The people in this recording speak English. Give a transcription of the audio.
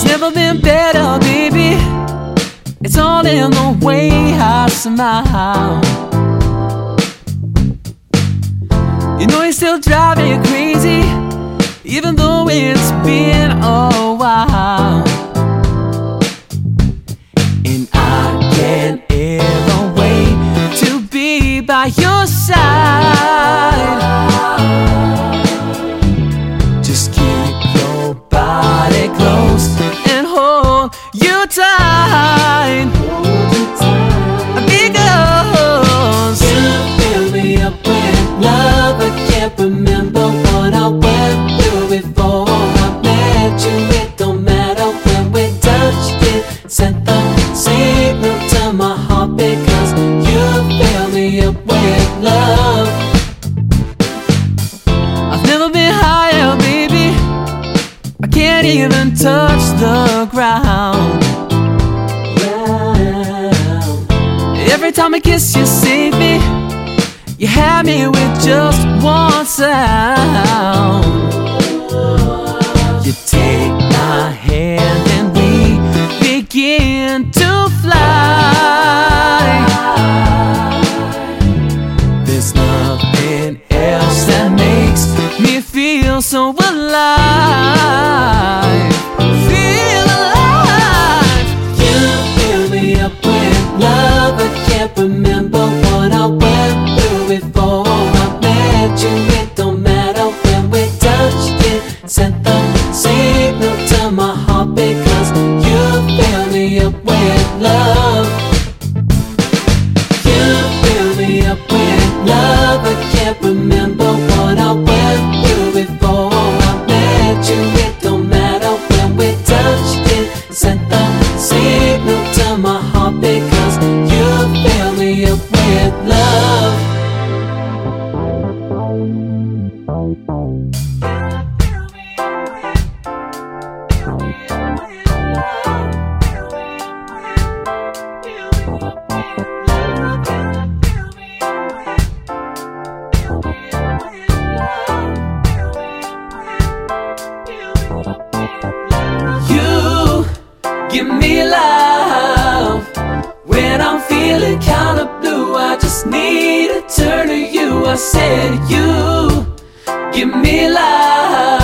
Never been better, baby. It's all in the way I smile. You know you still drive me crazy, even though it's been a while. And I can't ever wait to be by your side. Just keep your body close and hold you tight, because you fill me up with love. I can't remember what I went through before I met you. It don't matter when we touched it. Sent the signal to my heart because you fill me up with love. I've never been higher, baby. I can't even touch the ground. Every time I kiss you, save me. You had me with just one sound. You take my hand and we begin to fly. There's nothing else that makes me feel so alive. Feel alive. You fill me up with love. I can't remember what I went through before I met you. It don't matter when we touched it. Sent the signal to my heart because you fill me up with love. You fill me up with love. I can't remember what I went through before I met you. It don't matter when we touched it. Sent the signal to my heart because you fill me up with love. You give me love when I'm feeling kinda blue. I just need to turn to you. I said you give me love.